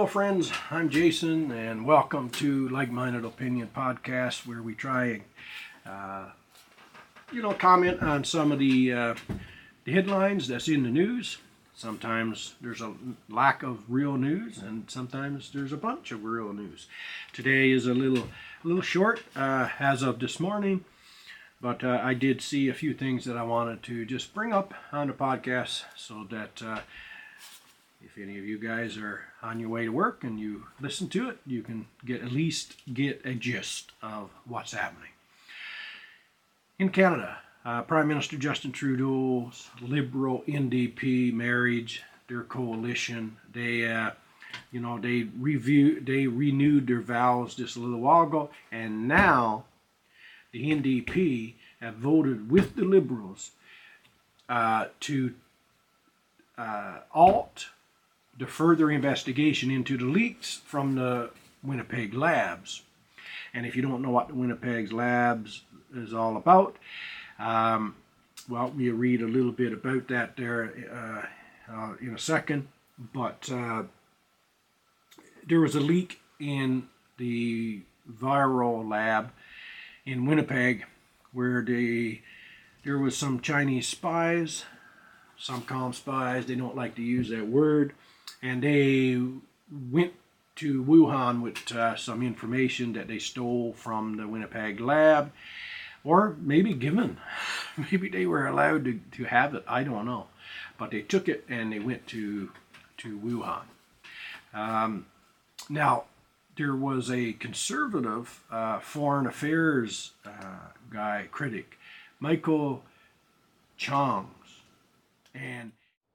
Hello friends, I'm Jason and welcome to Like-Minded Opinion Podcast, where we try comment on some of the headlines that's in the news. Sometimes there's a lack of real news and sometimes there's a bunch of real news. Today is a little short as of this morning, but I did see a few things that I wanted to just bring up on the podcast so that if any of you guys are on your way to work and you listen to it, you can at least get a gist of what's happening. In Canada, Prime Minister Justin Trudeau's Liberal NDP marriage, their coalition, they renewed their vows just a little while ago, and now the NDP have voted with the Liberals to halt the further investigation into the leaks from the Winnipeg labs. And if you don't know what the Winnipeg labs is all about, we'll read a little bit about that there in a second. But there was a leak in the viral lab in Winnipeg where there was some Chinese spies, some comm spies, they don't like to use that word, and they went to Wuhan with some information that they stole from the Winnipeg lab, or maybe given. Maybe they were allowed to have it, I don't know. But they took it and they went to Wuhan. Now, there was a conservative foreign affairs critic, Michael Chong, and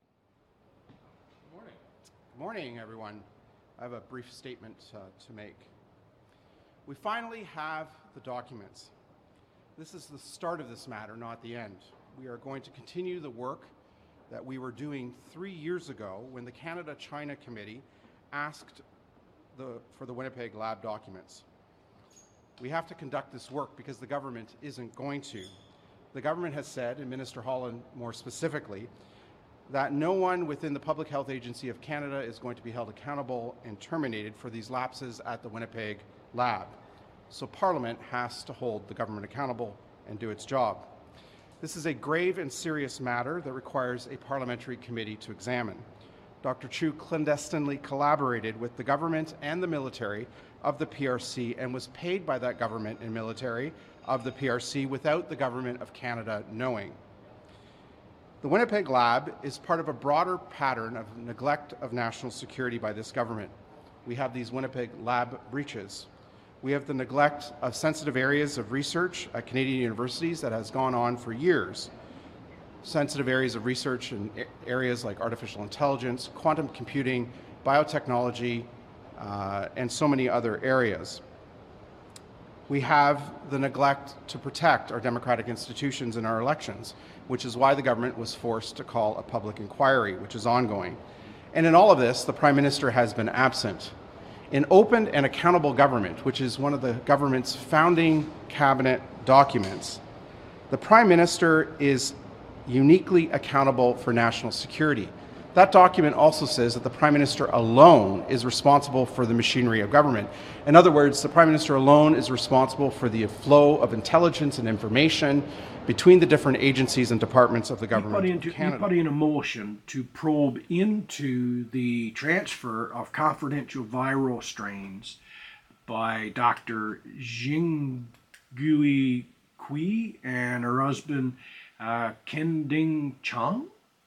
Good morning, everyone. I have a brief statement to make. We finally have the documents. This is the start of this matter, not the end. We are going to continue the work that we were doing 3 years ago when the Canada-China Committee asked for the Winnipeg lab documents. We have to conduct this work because the government isn't going to. The government has said, and Minister Holland more specifically, that no one within the Public Health Agency of Canada is going to be held accountable and terminated for these lapses at the Winnipeg lab. So Parliament has to hold the government accountable and do its job. This is a grave and serious matter that requires a parliamentary committee to examine. Dr. Chu clandestinely collaborated with the government and the military of the PRC and was paid by that government and military of the PRC without the Government of Canada knowing. The Winnipeg lab is part of a broader pattern of neglect of national security by this government. We have these Winnipeg lab breaches. We have the neglect of sensitive areas of research at Canadian universities that has gone on for years. Sensitive areas of research in areas like artificial intelligence, quantum computing, biotechnology, and so many other areas. We have the neglect to protect our democratic institutions in our elections, which is why the government was forced to call a public inquiry, which is ongoing. And in all of this, the Prime Minister has been absent. In open and accountable government, which is one of the government's founding cabinet documents, the Prime Minister is uniquely accountable for national security. That document also says that the Prime Minister alone is responsible for the machinery of government. In other words, the Prime Minister alone is responsible for the flow of intelligence and information between the different agencies and departments of the government of Canada. You put in a motion to probe into the transfer of confidential viral strains by Dr. Jingui Kui and her husband, Kending Chong.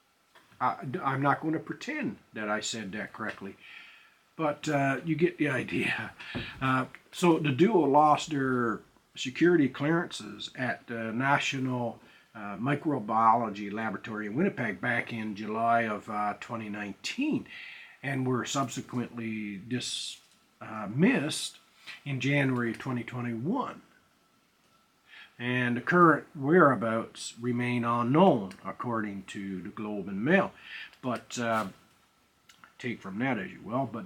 I'm not going to pretend that I said that correctly, but you get the idea. So the duo lost their security clearances at the National Microbiology Laboratory in Winnipeg back in July of 2019 and were subsequently dismissed in January 2021. And the current whereabouts remain unknown, according to the Globe and Mail. But take from that as you will. But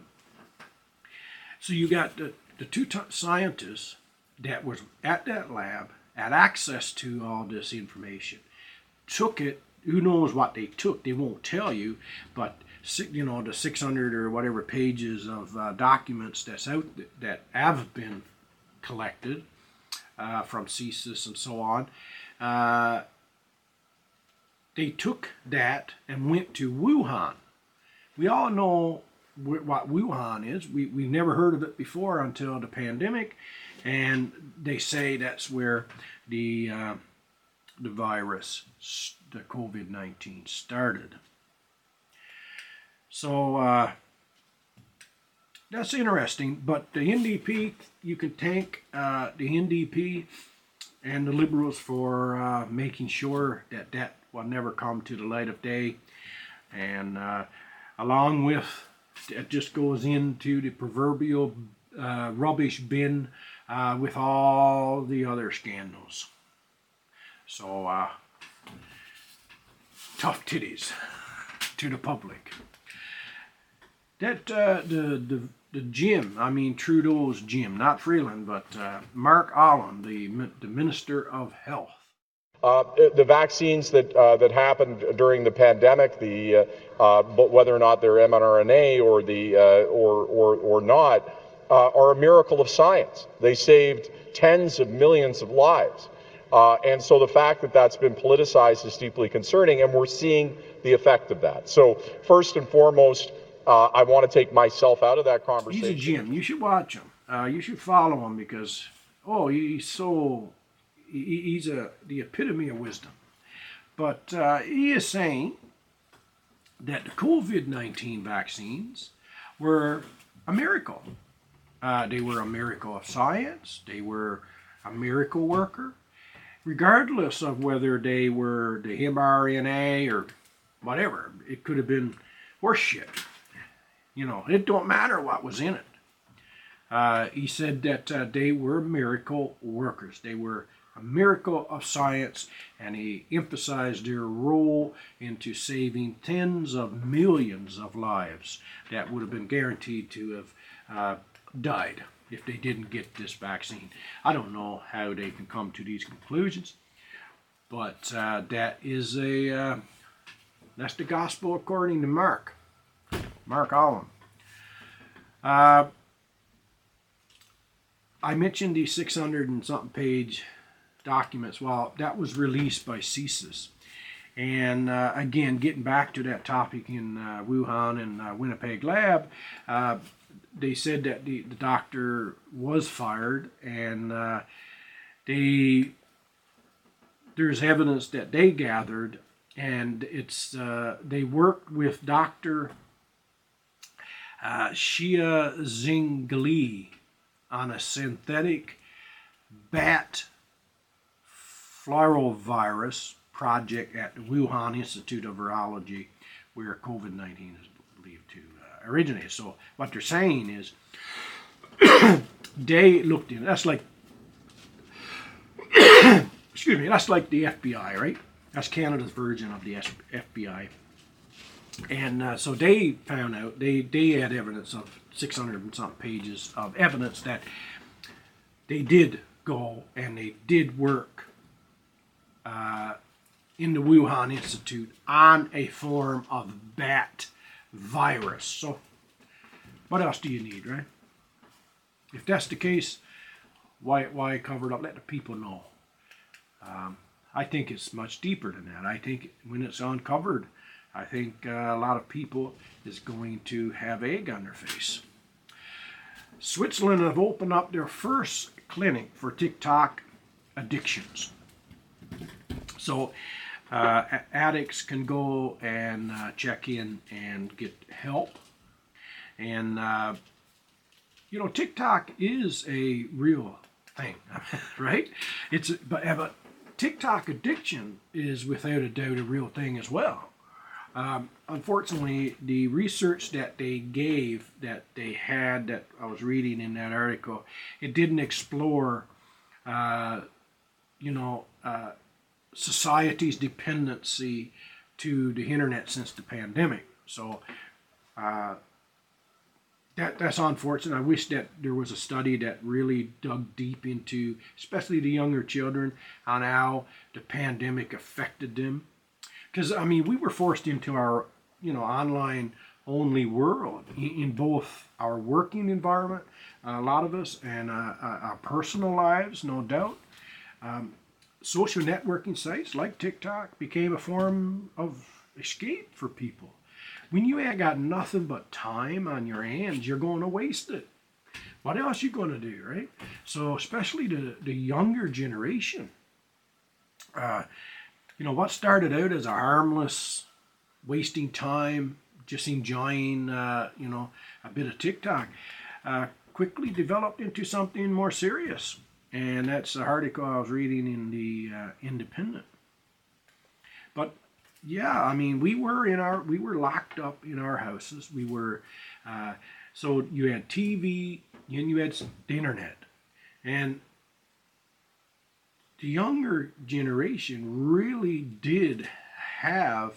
so you got the two scientists that was at that lab, had access to all this information, took it. Who knows what they took? They won't tell you. But the 600 or whatever pages of documents that have been collected from CSIS and so on. They took that and went to Wuhan. We all know what Wuhan is. We've never heard of it before until the pandemic, and they say that's where the virus, the COVID-19, started. So that's interesting. But the NDP, you can thank the NDP and the Liberals for making sure that that will never come to the light of day. And along with, it just goes into the proverbial rubbish bin with all the other scandals. So, tough titties to the public. That the Jim, I mean Trudeau's Jim, not Freeland, but Mark Allen, the Minister of Health. The vaccines that happened during the pandemic, but whether or not they're mRNA or not, are a miracle of science. They saved tens of millions of lives. And so the fact that that's been politicized is deeply concerning, and we're seeing the effect of that. So first and foremost, I want to take myself out of that conversation. He's a Jim. You should watch him. You should follow him because, he's the epitome of wisdom. But he is saying that the COVID-19 vaccines were a miracle. They were a miracle of science. They were a miracle worker. Regardless of whether they were the mRNA or whatever, it could have been horse shit. It don't matter what was in it. He said that they were miracle workers. They were a miracle of science, and he emphasized their role into saving tens of millions of lives that would have been guaranteed to have died if they didn't get this vaccine. I don't know how they can come to these conclusions, but that is that's the gospel according to Mark Allen. I mentioned the 600 and something page documents. Well, that was released by CSIS. And again, getting back to that topic in Wuhan and Winnipeg lab, they said that the doctor was fired, and there's evidence that they gathered, and it's they worked with Dr. Xia Zhengli on a synthetic bat flarovirus project at the Wuhan Institute of Virology, where COVID-19 is believed to originate. So what they're saying is they looked in. That's like, excuse me, that's like the FBI, right? That's Canada's version of the FBI. And so they found out, they had evidence of 600 and something pages of evidence that they did go and they did work in the Wuhan Institute on a form of bat virus. So what else do you need, right? If that's the case, why cover it up? Let the people know. I think it's much deeper than that. I think when it's uncovered, I think a lot of people is going to have egg on their face. Switzerland have opened up their first clinic for TikTok addictions. So addicts can go and check in and get help. And, TikTok is a real thing, right? But TikTok addiction is without a doubt a real thing as well. Unfortunately, the research that they gave, that they had, that I was reading in that article, it didn't explore, society's dependency to the internet since the pandemic. So that's unfortunate. I wish that there was a study that really dug deep into, especially the younger children, on how the pandemic affected them. Because, we were forced into our, online only world in both our working environment, a lot of us, and our personal lives, no doubt. Social networking sites like TikTok became a form of escape for people. When you ain't got nothing but time on your hands, you're going to waste it. What else you going to do, right? So especially the younger generation, what started out as a harmless, wasting time, just enjoying, a bit of TikTok, quickly developed into something more serious. And that's the article I was reading in the Independent. But yeah, I mean, we were locked up in our houses. We were, so you had TV and you had the internet, and the younger generation really did have,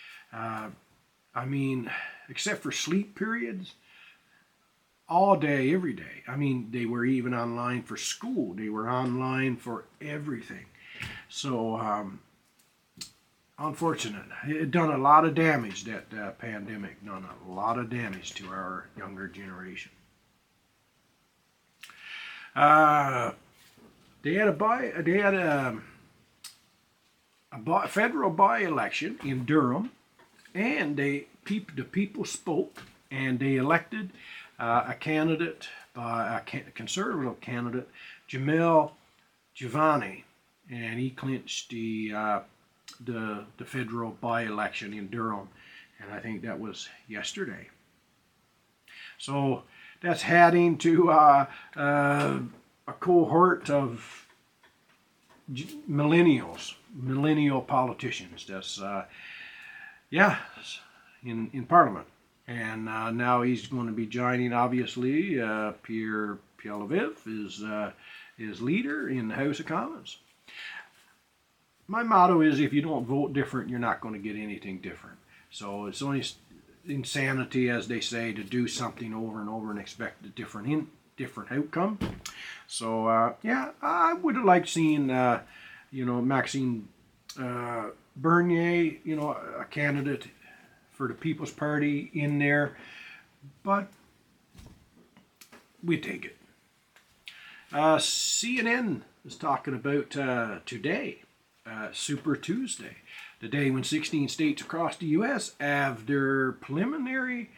except for sleep periods, all day, every day. I mean, they were even online for school. They were online for everything. So, unfortunate. It done a lot of damage, that pandemic. Done a lot of damage to our younger generation. They had a federal by-election in Durham, and the people spoke, and they elected a candidate, a conservative candidate, Jamel Giovanni, and he clinched the federal by-election in Durham, and I think that was yesterday. So that's adding to a cohort of millennial politicians. That's in Parliament. And now he's going to be joining, obviously, Pierre Poilievre is leader in the House of Commons. My motto is, if you don't vote different, you're not going to get anything different. So it's only insanity, as they say, to do something over and over and expect a different outcome. So I would have liked seeing Maxime Bernier, a candidate for the People's Party in there, but we take it. CNN is talking about today, Super Tuesday, the day when 16 states across the U.S. have their primary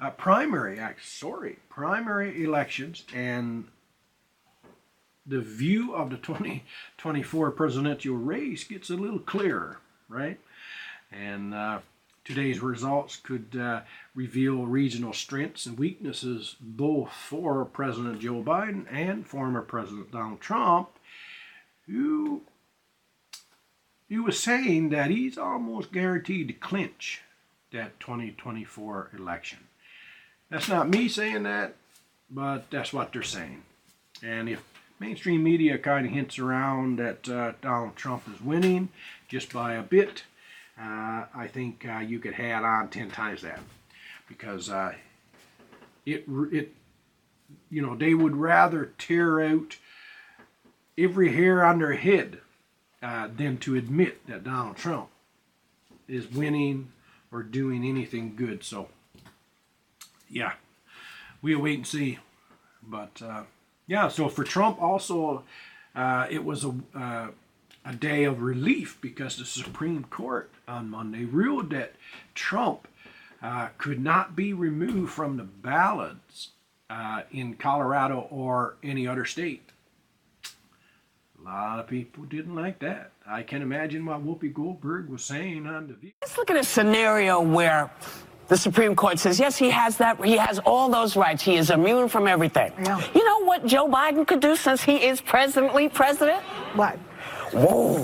elections, and the view of the 2024 presidential race gets a little clearer, right? And today's results could reveal regional strengths and weaknesses both for President Joe Biden and former President Donald Trump, who was saying that he's almost guaranteed to clinch that 2024 election. That's not me saying that, but that's what they're saying. And if mainstream media kind of hints around that Donald Trump is winning just by a bit, I think you could add on 10 times that, because they would rather tear out every hair on their head than to admit that Donald Trump is winning or doing anything good. So, yeah, we'll wait and see. But so for Trump also, it was a day of relief, because the Supreme Court on Monday ruled that Trump could not be removed from the ballots in Colorado or any other state. A lot of people didn't like that. I can imagine what Whoopi Goldberg was saying on The View. Let's look at a scenario where the Supreme Court says, yes, he has all those rights. He is immune from everything. Yeah. You know what Joe Biden could do since he is presently president? What? Whoa.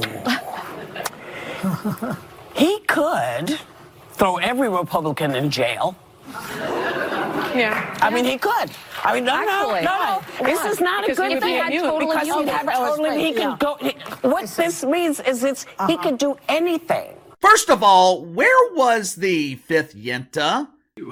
He could throw every Republican in jail. Yeah. I mean, he could. I mean, no. This is not a good thing. Because he'd have total, he could go. What this means is he could do anything. First of all, where was the fifth Yenta?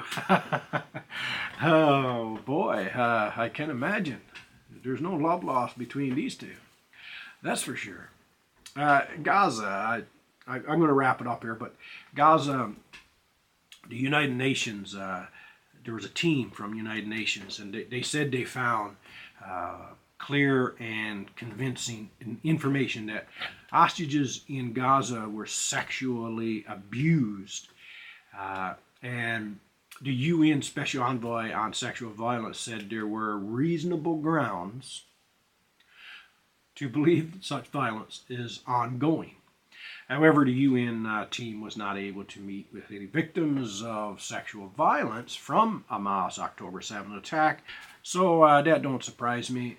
Oh boy, I can imagine. There's no love lost between these two. That's for sure. Gaza, I'm going to wrap it up here, but Gaza, the United Nations, there was a team from United Nations, and they said they found clear and convincing information that hostages in Gaza were sexually abused. And the UN Special Envoy on Sexual Violence said there were reasonable grounds to believe that such violence is ongoing. However, the UN team was not able to meet with any victims of sexual violence from Hamas' October 7th attack, so that don't surprise me.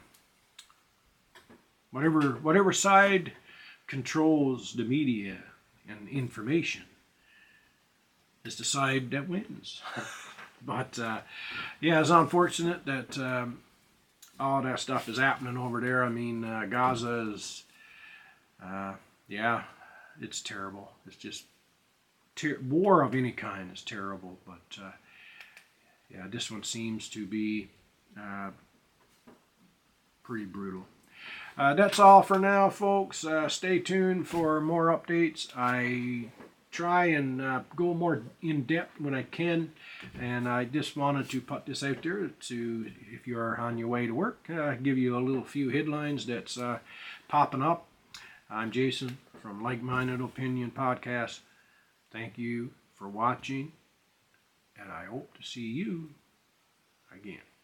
Whatever side controls the media and information is the side that wins. But yeah, it's unfortunate that all that stuff is happening over there. I mean, Gaza is, yeah, it's terrible. It's just war of any kind is terrible. But yeah, this one seems to be pretty brutal. That's all for now, folks. Stay tuned for more updates. I try and go more in depth when I can, and I just wanted to put this out there to, if you're on your way to work, give you a little few headlines that's popping up. I'm Jason from Like Minded Opinion Podcast. Thank you for watching, and I hope to see you again.